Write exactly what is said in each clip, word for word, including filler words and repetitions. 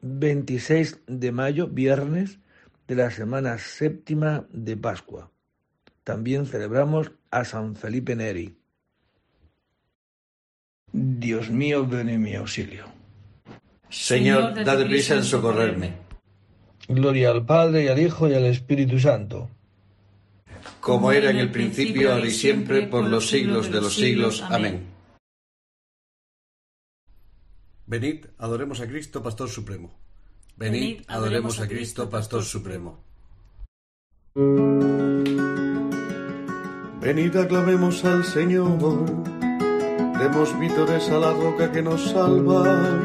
veintiséis de mayo, viernes de la semana séptima de Pascua. También celebramos a San Felipe Neri. Dios mío, ven en mi auxilio. Señor, date prisa en socorrerme. Gloria al Padre, y al Hijo, y al Espíritu Santo. Como era en el principio, ahora y siempre, por los siglos de los siglos. Amén. Venid, adoremos a Cristo, Pastor Supremo. Venid, adoremos a Cristo, Pastor Supremo. Venid, aclamemos al Señor, demos vítores a la roca que nos salva.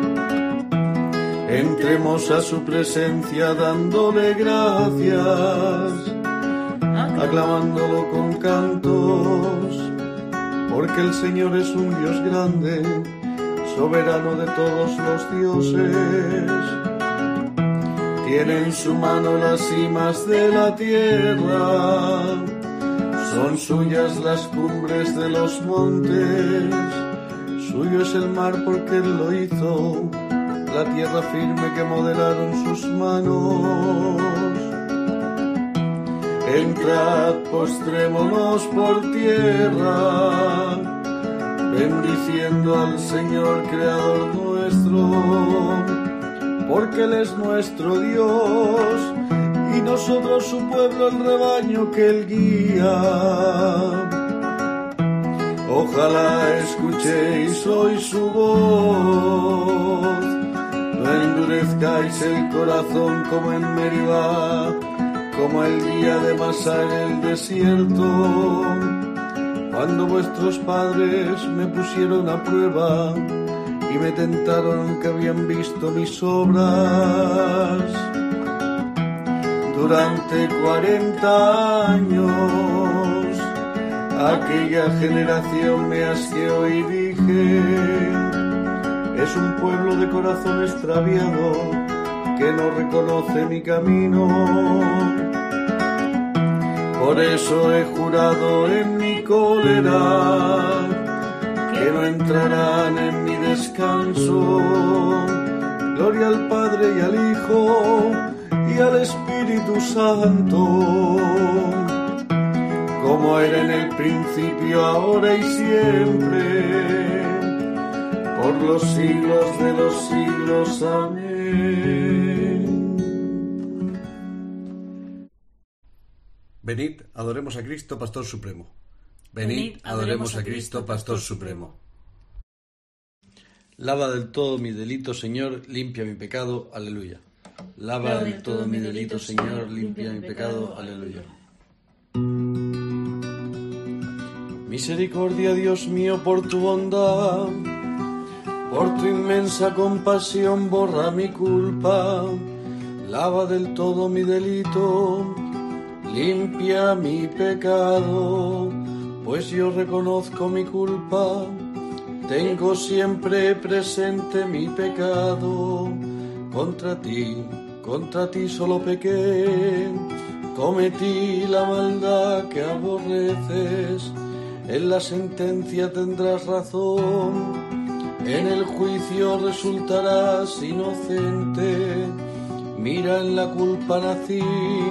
Entremos a su presencia dándole gracias, aclamándolo con cantos, porque el Señor es un Dios grande, soberano de todos los dioses. Tiene en su mano las cimas de la tierra, son suyas las cumbres de los montes, suyo es el mar porque Él lo hizo, la tierra firme que modelaron sus manos. Entrad, postrémonos por tierra, bendiciendo al Señor Creador nuestro, porque Él es nuestro Dios, y nosotros su pueblo, el rebaño que Él guía. Ojalá escuchéis hoy su voz, no endurezcáis el corazón como en Meribá, como el día de Masá en el desierto, cuando vuestros padres me pusieron a prueba y me tentaron que habían visto mis obras. Durante cuarenta años aquella generación me asqueó y dije: es un pueblo de corazón extraviado que no reconoce mi camino. Por eso he jurado en mi cólera que no entrarán en mi descanso. Gloria al Padre y al Hijo y al Espíritu Santo, como era en el principio, ahora y siempre, por los siglos de los siglos. Amén. Venid, adoremos a Cristo, Pastor Supremo. Venid, adoremos a Cristo, Pastor Supremo. Lava del todo mi delito, Señor, limpia mi pecado, aleluya. Lava del todo mi delito, Señor, limpia mi pecado, aleluya. Misericordia, Dios mío, por tu bondad, por tu inmensa compasión, borra mi culpa. Lava del todo mi delito, limpia mi pecado, pues yo reconozco mi culpa, tengo siempre presente mi pecado. Contra ti, contra ti solo pequé, cometí la maldad que aborreces. En la sentencia tendrás razón, en el juicio resultarás inocente. Mira, en la culpa nací,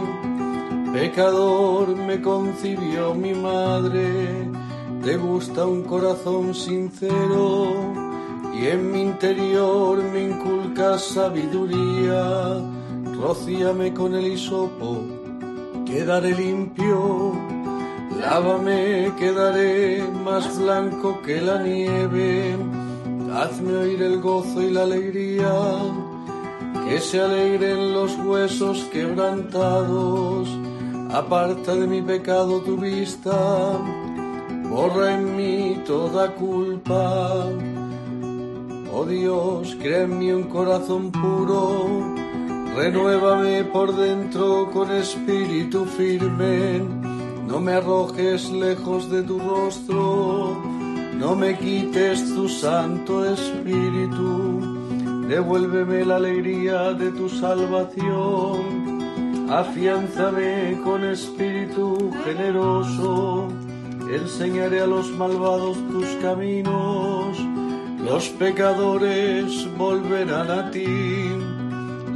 pecador me concibió mi madre. Te gusta un corazón sincero, y en mi interior me inculcas sabiduría. Rocíame con el hisopo, quedaré limpio. Lávame, quedaré más blanco que la nieve. Hazme oír el gozo y la alegría, que se alegren los huesos quebrantados. Aparta de mi pecado tu vista, borra en mí toda culpa. Oh Dios, crea en mí un corazón puro, renuévame por dentro con espíritu firme. No me arrojes lejos de tu rostro, no me quites tu santo espíritu. Devuélveme la alegría de tu salvación, afiánzame con espíritu generoso. Enseñaré a los malvados tus caminos, los pecadores volverán a ti.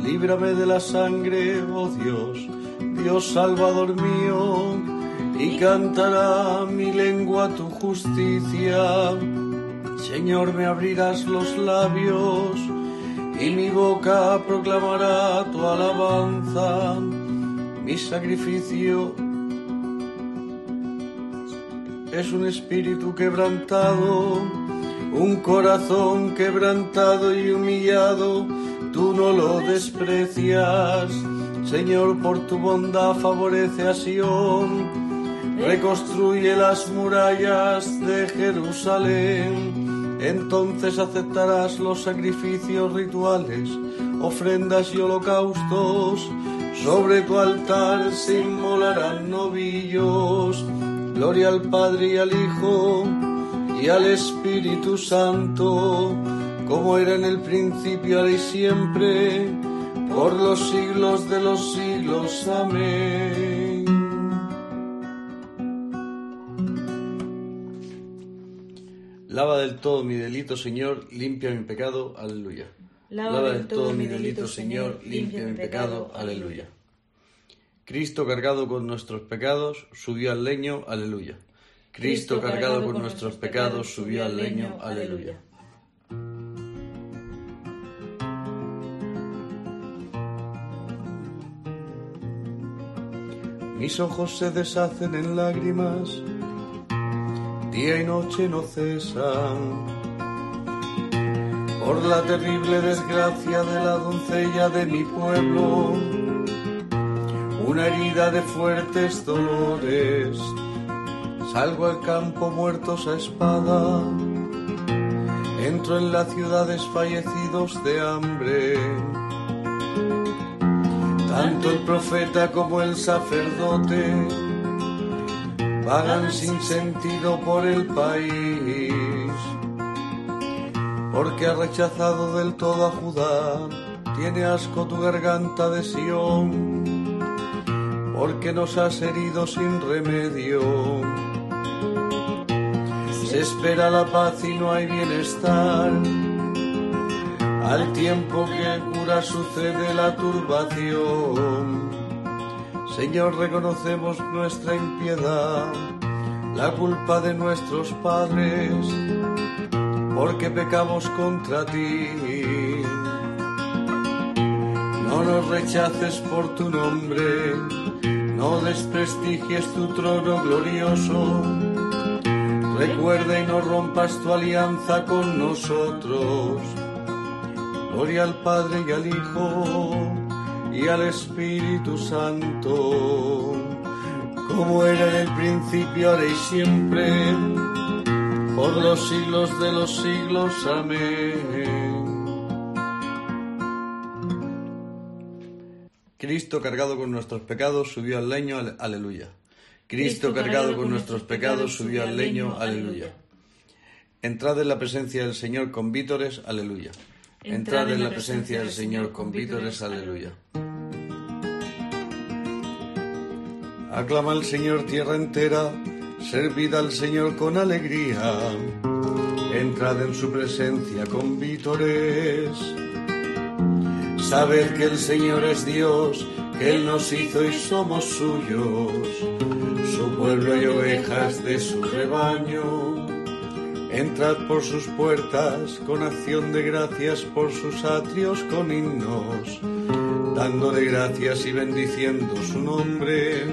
líbrame de la sangre, oh Dios, Dios Salvador mío, y cantará mi lengua tu justicia. Señor, me abrirás los labios, y mi boca proclamará tu alabanza. Mi sacrificio es un espíritu quebrantado, un corazón quebrantado y humillado, tú no lo desprecias. Señor, por tu bondad favorece a Sión, reconstruye las murallas de Jerusalén. Entonces aceptarás los sacrificios rituales, ofrendas y holocaustos. Sobre tu altar se inmolarán novillos. Gloria al Padre y al Hijo y al Espíritu Santo, como era en el principio, ahora y siempre, por los siglos de los siglos. Amén. Lava del todo mi delito, Señor, limpia mi pecado, aleluya. Lava del todo mi delito, Señor, limpia mi pecado, aleluya. Cristo cargado con nuestros pecados, subió al leño, aleluya. Cristo cargado con nuestros pecados, subió al leño, aleluya. Mis ojos se deshacen en lágrimas, día y noche no cesan, por la terrible desgracia de la doncella de mi pueblo, una herida de fuertes dolores. Salgo al campo muertos a espada, entro en la ciudad desfallecidos de hambre. Tanto el profeta como el sacerdote vagan sin sentido por el país, porque has rechazado del todo a Judá, tiene asco tu garganta de Sión, porque nos has herido sin remedio. Se espera la paz y no hay bienestar, al tiempo que cura sucede la turbación. Señor, reconocemos nuestra impiedad, la culpa de nuestros padres, porque pecamos contra ti. No nos rechaces por tu nombre, no desprestigies tu trono glorioso. Recuerda y no rompas tu alianza con nosotros. Gloria al Padre y al Hijo y al Espíritu Santo, como era en el principio, ahora y siempre, por los siglos de los siglos. Amén. Cristo cargado con nuestros pecados subió al leño, aleluya. Cristo cargado con nuestros pecados subió al leño, aleluya. Entrad en la presencia del Señor con vítores, aleluya. Entrad en la presencia del Señor con vítores, aleluya. Aclama al Señor tierra entera, servid al Señor con alegría. Entrad en su presencia con vítores. Sabed que el Señor es Dios, que Él nos hizo y somos suyos, su pueblo y ovejas de su rebaño. Entrad por sus puertas con acción de gracias, por sus atrios con himnos, dándole gracias y bendiciendo su nombre.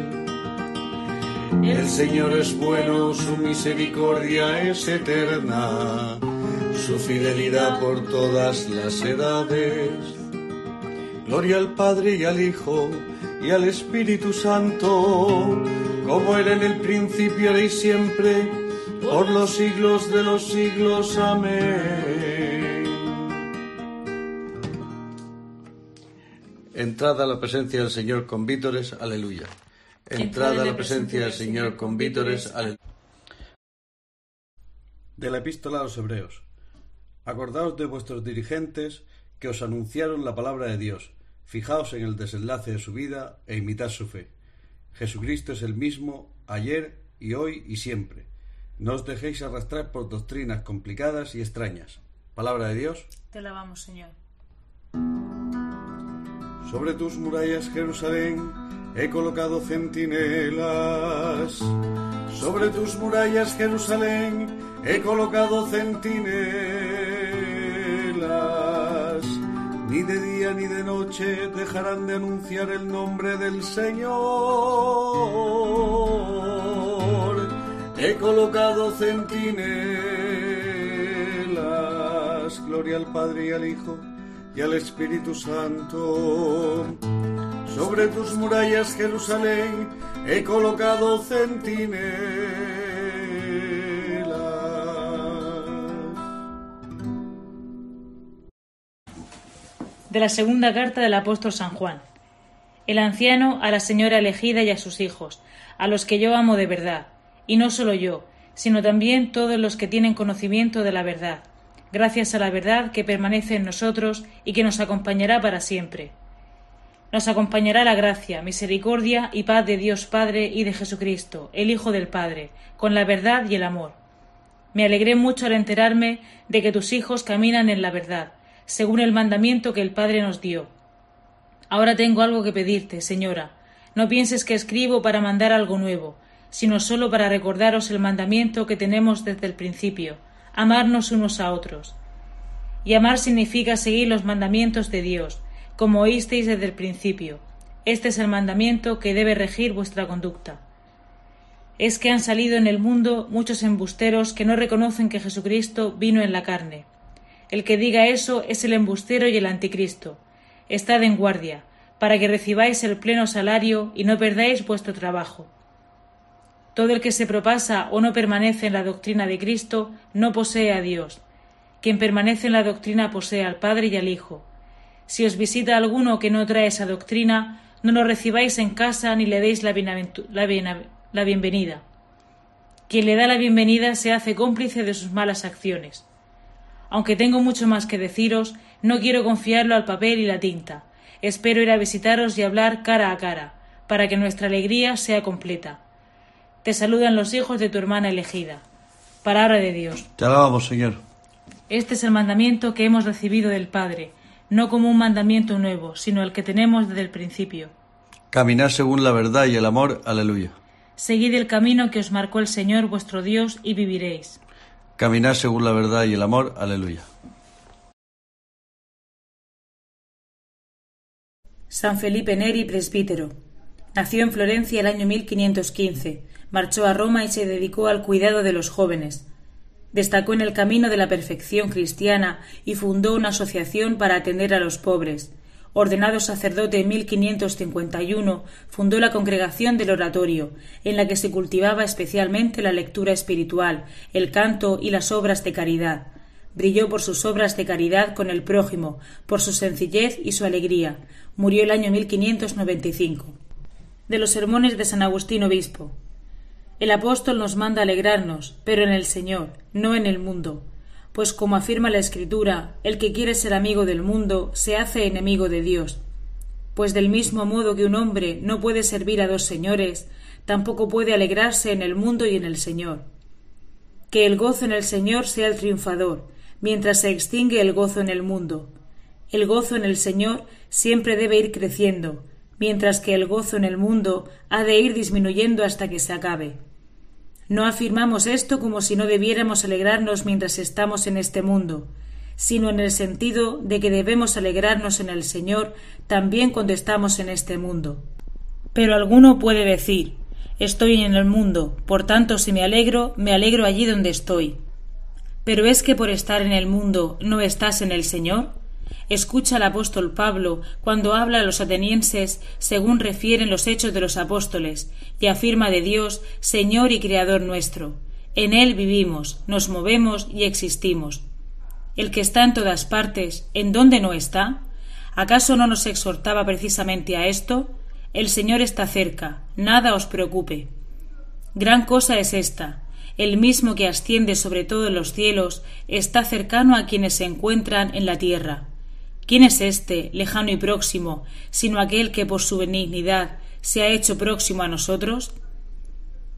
El Señor es bueno, su misericordia es eterna, su fidelidad por todas las edades. Gloria al Padre y al Hijo y al Espíritu Santo, como era en el principio, ahora y siempre, por los siglos de los siglos. Amén. Entrad a la presencia del Señor con vítores, aleluya. Entrad a la presencia del Señor con vítores, aleluya. De la Epístola a los Hebreos. Acordaos de vuestros dirigentes que os anunciaron la palabra de Dios. Fijaos en el desenlace de su vida e imitad su fe. Jesucristo es el mismo ayer y hoy y siempre. No os dejéis arrastrar por doctrinas complicadas y extrañas. Palabra de Dios. Te alabamos, Señor. Sobre tus murallas, Jerusalén, he colocado centinelas. Sobre tus murallas, Jerusalén, he colocado centinelas. Ni de día ni de noche dejarán de anunciar el nombre del Señor. He colocado centinelas. Gloria al Padre y al Hijo y al Espíritu Santo. Sobre tus murallas, Jerusalén, he colocado centinelas. De la segunda carta del apóstol San Juan. El anciano a la señora elegida y a sus hijos, a los que yo amo de verdad, y no solo yo, sino también todos los que tienen conocimiento de la verdad, gracias a la verdad que permanece en nosotros y que nos acompañará para siempre. Nos acompañará la gracia, misericordia y paz de Dios Padre y de Jesucristo, el Hijo del Padre, con la verdad y el amor. Me alegré mucho al enterarme de que tus hijos caminan en la verdad, según el mandamiento que el Padre nos dio. Ahora tengo algo que pedirte, señora. No pienses que escribo para mandar algo nuevo, sino solo para recordaros el mandamiento que tenemos desde el principio, amarnos unos a otros. Y amar significa seguir los mandamientos de Dios, como oísteis desde el principio. Este es el mandamiento que debe regir vuestra conducta. Es que han salido en el mundo muchos embusteros que no reconocen que Jesucristo vino en la carne. El que diga eso es el embustero y el anticristo. Estad en guardia, para que recibáis el pleno salario y no perdáis vuestro trabajo. Todo el que se propasa o no permanece en la doctrina de Cristo no posee a Dios. Quien permanece en la doctrina posee al Padre y al Hijo. Si os visita alguno que no trae esa doctrina, no lo recibáis en casa ni le deis la, la, bien la bienvenida. Quien le da la bienvenida se hace cómplice de sus malas acciones. Aunque tengo mucho más que deciros, no quiero confiarlo al papel y la tinta. Espero ir a visitaros y hablar cara a cara, para que nuestra alegría sea completa. Te saludan los hijos de tu hermana elegida. Palabra de Dios. Te alabamos, Señor. Este es el mandamiento que hemos recibido del Padre, no como un mandamiento nuevo, sino el que tenemos desde el principio. Caminad según la verdad y el amor. Aleluya. Seguid el camino que os marcó el Señor vuestro Dios y viviréis. Caminad según la verdad y el amor. Aleluya. San Felipe Neri, presbítero. Nació en Florencia el año mil quinientos quince, marchó a Roma y se dedicó al cuidado de los jóvenes. Destacó en el camino de la perfección cristiana y fundó una asociación para atender a los pobres. Ordenado sacerdote en mil quinientos cincuenta y uno, fundó la Congregación del Oratorio, en la que se cultivaba especialmente la lectura espiritual, el canto y las obras de caridad. Brilló por sus obras de caridad con el prójimo, por su sencillez y su alegría. Murió el año mil quinientos noventa y cinco. De los sermones de San Agustín Obispo. El apóstol nos manda alegrarnos, pero en el Señor, no en el mundo. Pues como afirma la Escritura, el que quiere ser amigo del mundo se hace enemigo de Dios. Pues del mismo modo que un hombre no puede servir a dos señores, tampoco puede alegrarse en el mundo y en el Señor. Que el gozo en el Señor sea el triunfador, mientras se extingue el gozo en el mundo. El gozo en el Señor siempre debe ir creciendo, mientras que el gozo en el mundo ha de ir disminuyendo hasta que se acabe. No afirmamos esto como si no debiéramos alegrarnos mientras estamos en este mundo, sino en el sentido de que debemos alegrarnos en el Señor también cuando estamos en este mundo. Pero alguno puede decir: estoy en el mundo, por tanto si me alegro, me alegro allí donde estoy. ¿Pero es que por estar en el mundo no estás en el Señor? Escucha al apóstol Pablo cuando habla a los atenienses según refieren los hechos de los apóstoles y afirma de Dios Señor y Creador nuestro. En Él vivimos, nos movemos y existimos. El que está en todas partes, ¿en dónde no está? ¿Acaso no nos exhortaba precisamente a esto? El Señor está cerca, nada os preocupe. Gran cosa es esta: el mismo que asciende sobre todos los cielos está cercano a quienes se encuentran en la tierra. ¿Quién es éste, lejano y próximo, sino aquel que por su benignidad se ha hecho próximo a nosotros?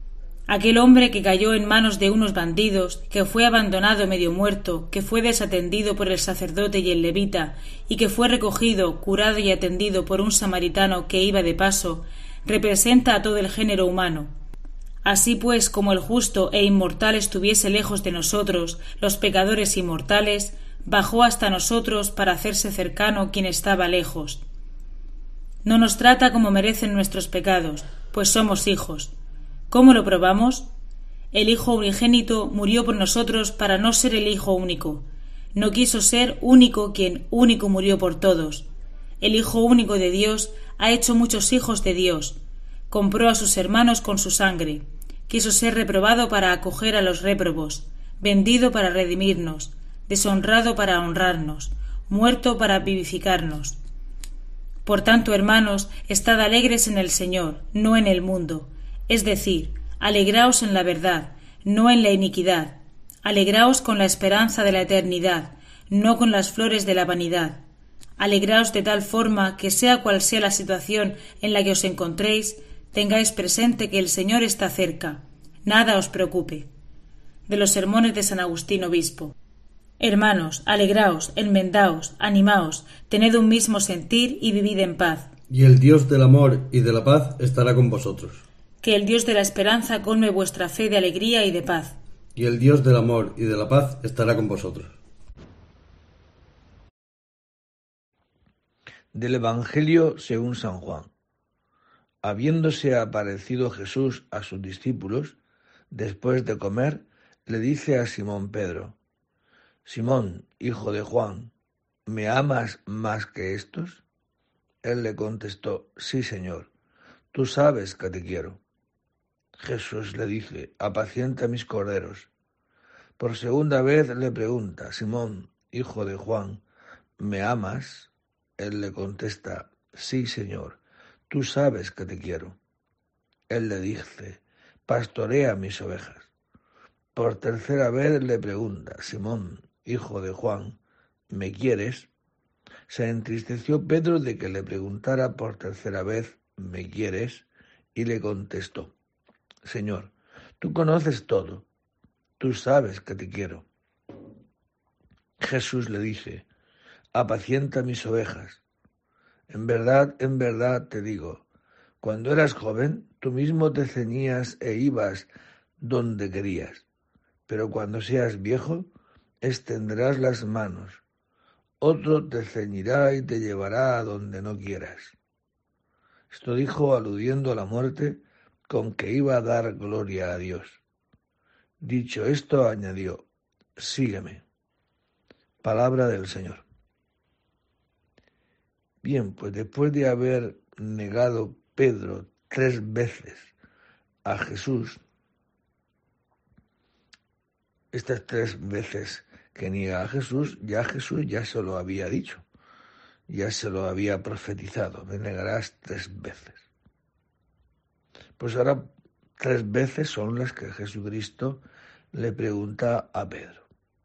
Aquel hombre que cayó en manos de unos bandidos, que fue abandonado medio muerto, que fue desatendido por el sacerdote y el levita, y que fue recogido, curado y atendido por un samaritano que iba de paso, representa a todo el género humano. Así pues, como el justo e inmortal estuviese lejos de nosotros, los pecadores inmortales, bajó hasta nosotros para hacerse cercano quien estaba lejos. No nos trata como merecen nuestros pecados, pues somos hijos. ¿Cómo lo probamos? El Hijo unigénito murió por nosotros para no ser el Hijo único. No quiso ser único quien único murió por todos. El Hijo único de Dios ha hecho muchos hijos de Dios. Compró a sus hermanos con su sangre. Quiso ser reprobado para acoger a los réprobos, vendido para redimirnos, deshonrado para honrarnos, muerto para vivificarnos. Por tanto, hermanos, estad alegres en el Señor, no en el mundo. Es decir, alegraos en la verdad, no en la iniquidad. Alegraos con la esperanza de la eternidad, no con las flores de la vanidad. Alegraos de tal forma que, sea cual sea la situación en la que os encontréis, tengáis presente que el Señor está cerca. Nada os preocupe. De los sermones de San Agustín Obispo. Hermanos, alegraos, enmendaos, animaos, tened un mismo sentir y vivid en paz. Y el Dios del amor y de la paz estará con vosotros. Que el Dios de la esperanza colme vuestra fe de alegría y de paz. Y el Dios del amor y de la paz estará con vosotros. Del Evangelio según San Juan. Habiéndose aparecido Jesús a sus discípulos, después de comer, le dice a Simón Pedro: Simón, hijo de Juan, ¿me amas más que estos? Él le contestó: Sí, Señor, tú sabes que te quiero. Jesús le dice: Apacienta mis corderos. Por segunda vez le pregunta: Simón, hijo de Juan, ¿me amas? Él le contesta: Sí, Señor, tú sabes que te quiero. Él le dice: Pastorea mis ovejas. Por tercera vez le pregunta: Simón, hijo de Juan, ¿me quieres? Se entristeció Pedro de que le preguntara por tercera vez: ¿me quieres? Y le contestó: Señor, tú conoces todo, tú sabes que te quiero. Jesús le dice: Apacienta mis ovejas. En verdad, en verdad te digo, cuando eras joven, tú mismo te ceñías e ibas donde querías, pero cuando seas viejo, extenderás las manos. Otro te ceñirá y te llevará a donde no quieras. Esto dijo aludiendo a la muerte con que iba a dar gloria a Dios. Dicho esto, añadió: Sígueme. Palabra del Señor. Bien, pues después de haber negado Pedro tres veces a Jesús, estas tres veces que niega a Jesús, ya Jesús ya se lo había dicho, ya se lo había profetizado: me negarás tres veces. Pues ahora tres veces son las que Jesucristo le pregunta a Pedro.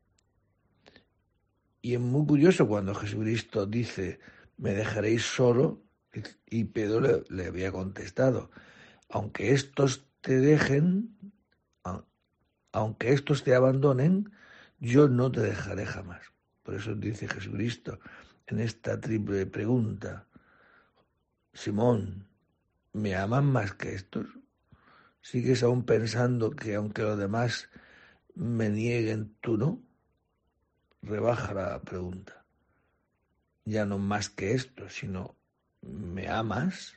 Y es muy curioso cuando Jesucristo dice: me dejaréis solo, y Pedro le, le había contestado: aunque estos te dejen, aunque estos te abandonen, yo no te dejaré jamás. Por eso dice Jesucristo en esta triple pregunta: Simón, ¿me aman más que estos? ¿Sigues aún pensando que aunque los demás me nieguen, tú no? Rebaja la pregunta. Ya no más que esto, sino ¿me amas?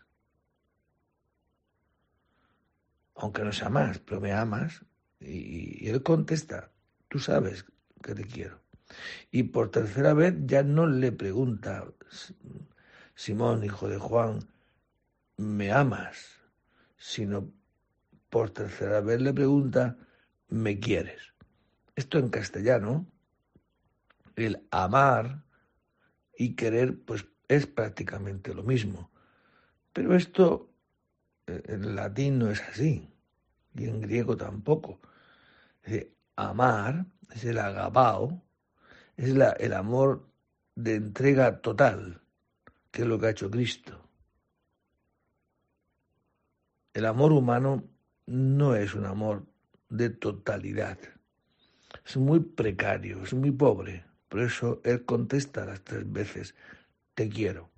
Aunque no sea más, pero me amas. Y, y él contesta: tú sabes que te quiero. Y por tercera vez ya no le pregunta: Simón, hijo de Juan, ¿me amas? Sino por tercera vez le pregunta: ¿me quieres? Esto en castellano, el amar y querer, pues es prácticamente lo mismo. Pero esto en latín no es así, y en griego tampoco. Es decir, amar es el agapao, es la, el amor de entrega total, que es lo que ha hecho Cristo. El amor humano no es un amor de totalidad. Es muy precario, es muy pobre. Por eso él contesta las tres veces, te quiero.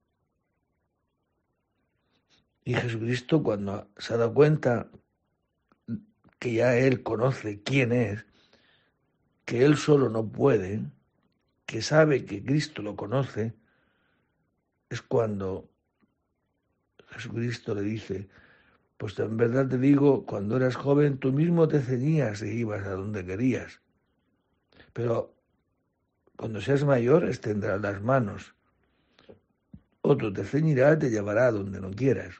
Y Jesucristo, cuando se ha dado cuenta que ya él conoce quién es, que él solo no puede, que sabe que Cristo lo conoce, es cuando Jesucristo le dice, pues en verdad te digo, cuando eras joven tú mismo te ceñías e ibas a donde querías, pero cuando seas mayor extenderás las manos, otro te ceñirá y te llevará a donde no quieras.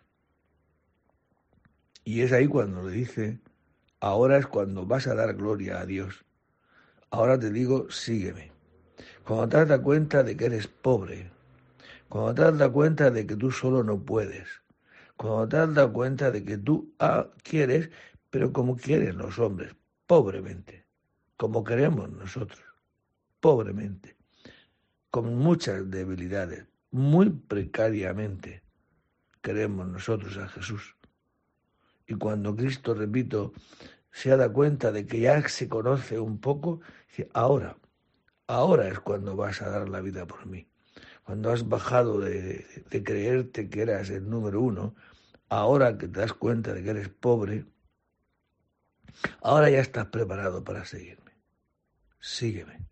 Y es ahí cuando le dice, ahora es cuando vas a dar gloria a Dios. Ahora te digo, sígueme. Cuando te das cuenta de que eres pobre, cuando te das cuenta de que tú solo no puedes, cuando te das cuenta de que tú ah, quieres, pero como quieren los hombres, pobremente, como queremos nosotros, pobremente, con muchas debilidades, muy precariamente, queremos nosotros a Jesús. Y cuando Cristo, repito, se ha dado cuenta de que ya se conoce un poco, dice, ahora, ahora es cuando vas a dar la vida por mí. Cuando has bajado de, de creerte que eras el número uno, ahora que te das cuenta de que eres pobre, ahora ya estás preparado para seguirme. Sígueme.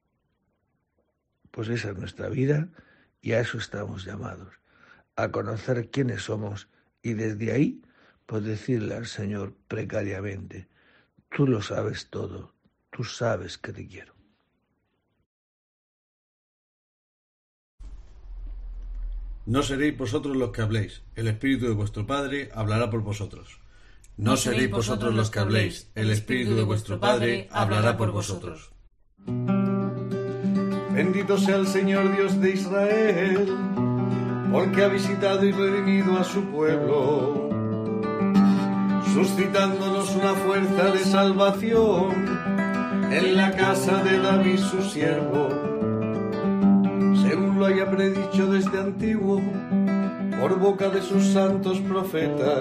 Pues esa es nuestra vida y a eso estamos llamados, a conocer quiénes somos y desde ahí pues decirle al Señor precariamente, tú lo sabes todo, tú sabes que te quiero. No seréis vosotros los que habléis, el Espíritu de vuestro Padre hablará por vosotros. No seréis vosotros los que habléis, el Espíritu de vuestro Padre hablará por vosotros. Bendito sea el Señor Dios de Israel, porque ha visitado y redimido a su pueblo, suscitándonos una fuerza de salvación en la casa de David su siervo, según lo haya predicho desde antiguo por boca de sus santos profetas.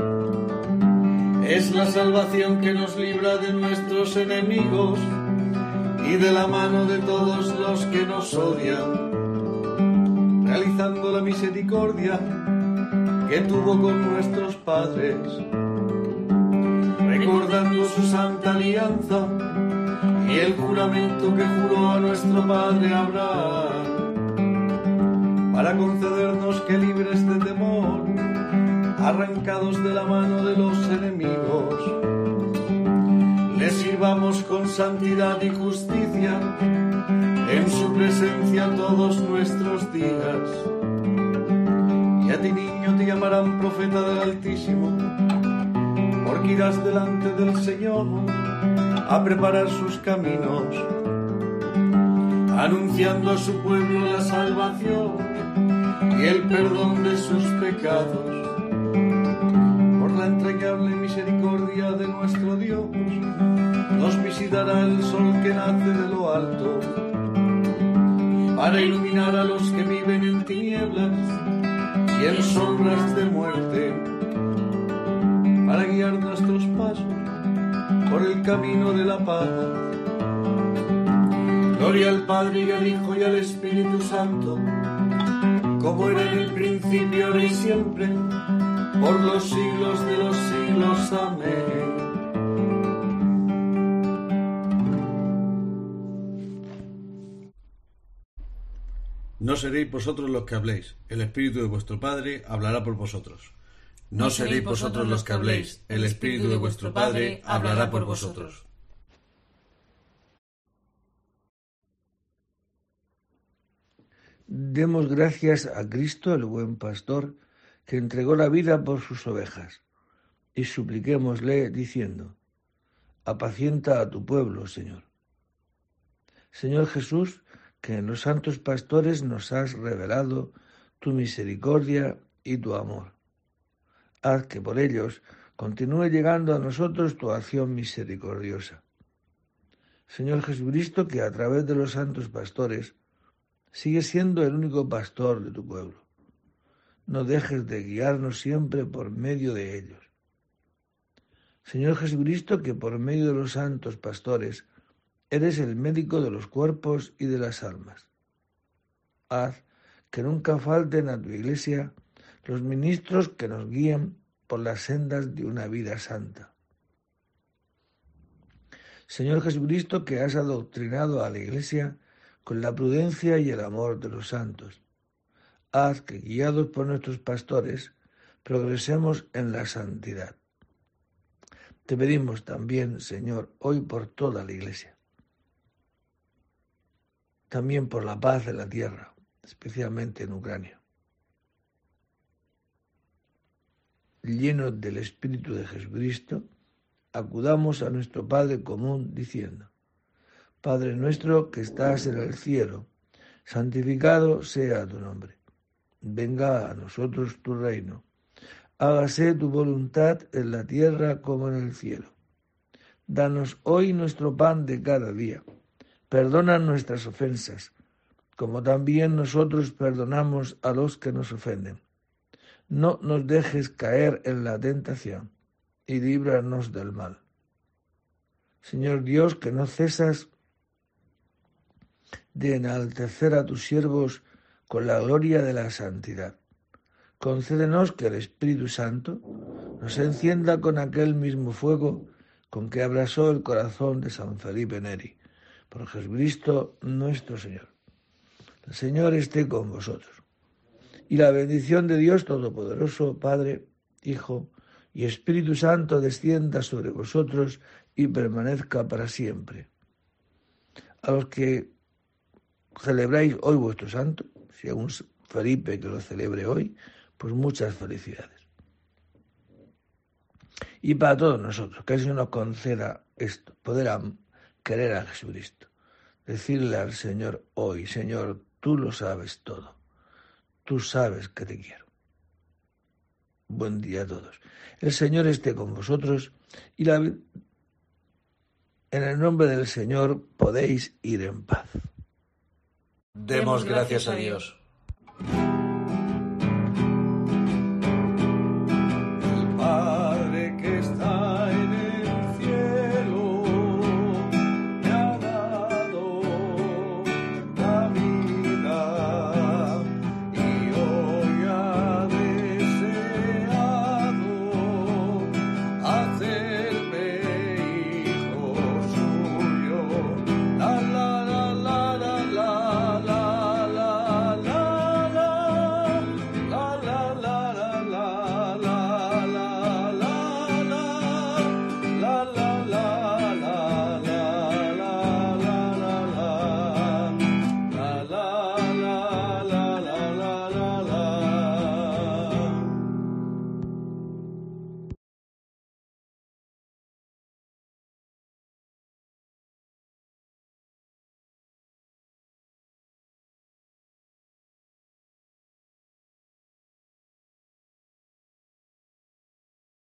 Es la salvación que nos libra de nuestros enemigos y de la mano de todos los que nos odian, realizando la misericordia que tuvo con nuestros padres, recordando su santa alianza y el juramento que juró a nuestro padre Abraham, para concedernos que libres de temor, arrancados de la mano de los enemigos, le sirvamos con santidad y justicia en su presencia todos nuestros días. Y a ti, niño, te llamarán profeta del Altísimo, porque irás delante del Señor a preparar sus caminos, anunciando a su pueblo la salvación y el perdón de sus pecados. Por la entrañable misericordia de nuestro Dios, nos visitará el sol que nace de lo alto, para iluminar a los que viven en tinieblas y en sombras de muerte, para guiar nuestros pasos por el camino de la paz. Gloria al Padre y al Hijo y al Espíritu Santo, como era en el principio, ahora y siempre, por los siglos de los siglos. Amén. No seréis vosotros los que habléis, el Espíritu de vuestro Padre hablará por vosotros. No seréis vosotros los que habléis, el Espíritu de vuestro Padre hablará por vosotros. Demos gracias a Cristo, el buen pastor, que entregó la vida por sus ovejas, y supliquémosle diciendo, apacienta a tu pueblo, Señor. Señor Jesús, que en los santos pastores nos has revelado tu misericordia y tu amor. Haz que por ellos continúe llegando a nosotros tu acción misericordiosa. Señor Jesucristo, que a través de los santos pastores sigues siendo el único pastor de tu pueblo. No dejes de guiarnos siempre por medio de ellos. Señor Jesucristo, que por medio de los santos pastores eres el médico de los cuerpos y de las almas. Haz que nunca falten a tu Iglesia los ministros que nos guíen por las sendas de una vida santa. Señor Jesucristo, que has adoctrinado a la Iglesia con la prudencia y el amor de los santos, haz que, guiados por nuestros pastores, progresemos en la santidad. Te pedimos también, Señor, hoy por toda la Iglesia, también por la paz de la tierra, especialmente en Ucrania. Llenos del Espíritu de Jesucristo, acudamos a nuestro Padre común diciendo: Padre nuestro que estás en el cielo, santificado sea tu nombre. Venga a nosotros tu reino. Hágase tu voluntad en la tierra como en el cielo. Danos hoy nuestro pan de cada día. Perdona nuestras ofensas, como también nosotros perdonamos a los que nos ofenden. No nos dejes caer en la tentación, y líbranos del mal. Señor Dios, que no cesas de enaltecer a tus siervos con la gloria de la santidad, concédenos que el Espíritu Santo nos encienda con aquel mismo fuego con que abrasó el corazón de San Felipe Neri. Por Jesucristo nuestro Señor. El Señor esté con vosotros. Y la bendición de Dios Todopoderoso, Padre, Hijo y Espíritu Santo descienda sobre vosotros y permanezca para siempre. A los que celebráis hoy vuestro santo, si hay un Felipe que lo celebre hoy, pues muchas felicidades. Y para todos nosotros, que el Señor nos conceda esto, poder am- querer a Jesucristo, decirle al Señor hoy: Señor, tú lo sabes todo, tú sabes que te quiero. Buen día a todos. El Señor esté con vosotros y la... en el nombre del Señor podéis ir en paz. Demos gracias a Dios.